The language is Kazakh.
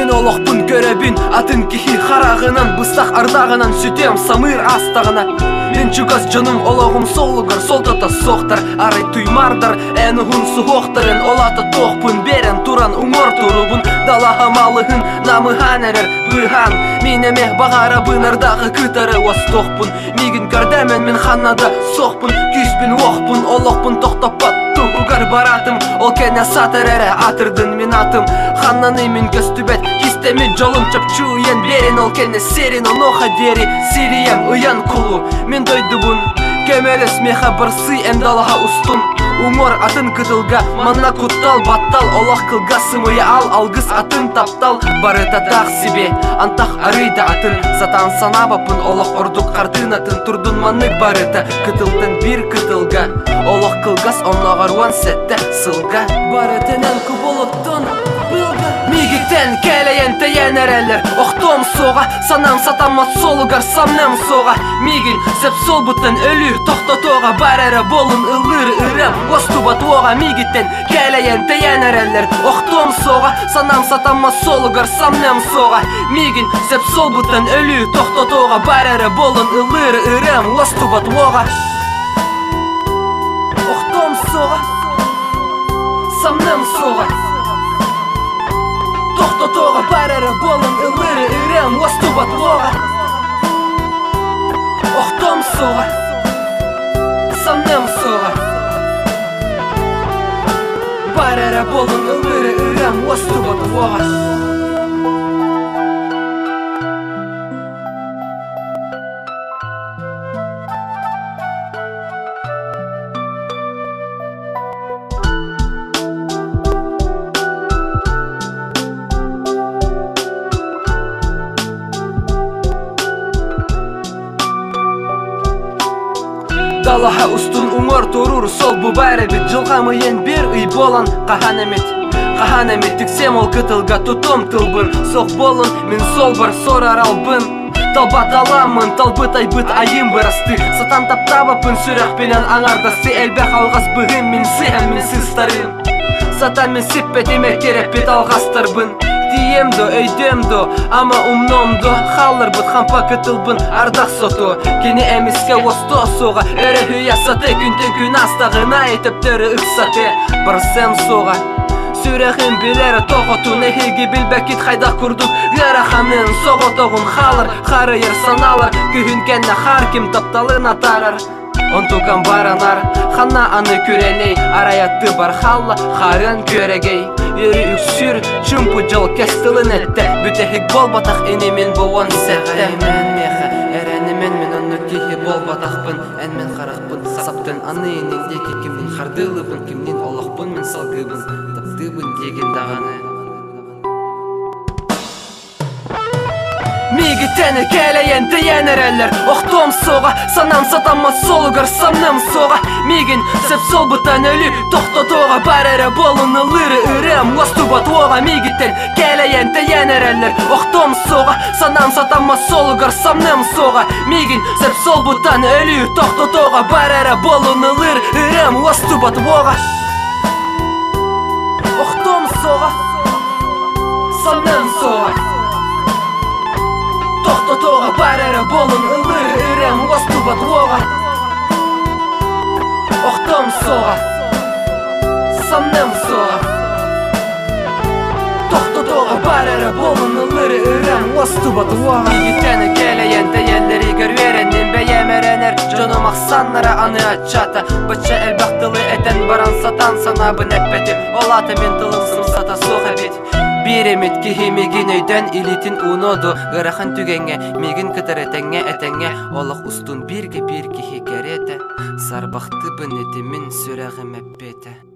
Мен олықпын көребін атын кихи харағынан, быстақ ардағынан сүтем самыр астағына. Мен чугас жаным олығым солығыр, солтата соқтар, арай туймардар, әні ғын суғоқтарын, олата тоқпын, берен туран ұңор тұрыбын, далаға малығын, намыған әрір, бұйған, менеме бағарабын ардағы күтары остоқпын, мегін көрдәмен мен ханада соқпын, күйспін оқпын, олықпын тоқтапат, туғығар баратым, ол кәне сатыр әрі атырдың мен атым, ханнаны мен көстібет, кистемет жолым чапчу ен берен, ол кәне серин, оноға дери, сирием ұян құлу, мен дойдыбын, кемелі смеха барсы әмдалаға ұстын, Умор атын кытылга, манна куттал, баттал, олақ кылга сымыя алгыс атын таптал, барыта тақ себе, антақ арыйда атын, сатан санабапын, олақ ордук қартын атын, турдун маннык барыта, кытылтын бір кытылга, олақ кылгас онағаруан сәтті сылга, барытынан күболыттын, былга. Мигитен кәлейен тәйен әрәлер, оқтом соға, санам сатамат солығар самнам соға, мигін сәп сол бұттан өлі, тоқтатуға бар әрі болын ылыр ырым, остубат оға. Мигитен кәлейен тәйен әрәлер, оқтом соға, санам сатамат солығар самнам соға, мигін сәп сол бұттан өлі, тоқтатуға бар әрі болын ылыр ырым, остубат оға. Оқтом соға, самнам соға, тоқтатуға бар әрі болын ылыры үрем остубат оға. Оқтом соға, самнам соға, бар әрі болын ылыры үрем остубат оға. Далаға ұстын ұңыр тұрыр, сол бұ бәрі бет, жылғамы ен бір үй болан қахан әмет, тіксем ол кытылға тұтым тылбын, соқ болын, мен сол бір сорар албын, талбат аламын, талбыт айбыт айым бірасты, сатан таптабапын сүрәқ пенен аңардасы, әлбәқ алғас бұғын мен сыйым мен сыстарын, сатан мен сіппет емек терепет алғастырбын. Диемдо, өйдемдо, ама умномдо, халыр бұд хампа кытылбын ардақ сото, кені әмеске осто соға, өрі хүйя саты, күнтін күн астағына етіп түрі ұқсаты, бірсем соға. Сүрәхін білері тоғыту, нәхеге білбәкет қайда күрдік, ғараханын соғытоғын халыр, қары ер саналыр, күйін кәнне қар кем тапталын атарыр. Онтуған баранар, хана аны көреней, араяты бар халла, қарын көрегей. Ері үксүр, чүмпу жол кәстілін әтті, бүтәхік бол батақ енемен болуан сәғі. Әмен меха, әрәнемен мен оны кейі бол батақпын, әнмен қарақпын, саптын аны енеңде кемнен қардылыбын, кемнен олықпын мен салғыбын, таптыбын деген дағаны. Мигитені кәлейен тәйен әрәлер, оқтом соға, санам сатамат солығыр самнам соға, мигін сәп сол бұтан өлі, тоқтатуға бар әрі болын ылыры үрем остубат оға. Мигитен кәлейен тәйен әрәлер, оқтом соға, санам сатамат солығыр самнам соға, мигін сәп сол бұтан өлі, тоқтатуға бар әрі болын ылыр үрем остубат оға. Оқтом соға, самнам соға, тоқтатуға бар әрі болын ылыр үрем остубат оға. Оқтом соға, самнам соға, тоқтатуға бар әрі болын ылыр үрем остубат оға. Мигитені кәлейен тәйенлері көрвереннен бәйем әрәнер, жоным ақсанлары аны атчата, бұтша әлбақтылы әтен баран сатан санабын әппеті, олаты мен тылымсым сата соға бет. Биремет кихи мегин өйден илитин уноду, ғырахан түгенге, мегин кытыр әтәңе, олық ұстун бірге бір кихи кәреті, сарбақты бұнетімін сүрәғім әппеті.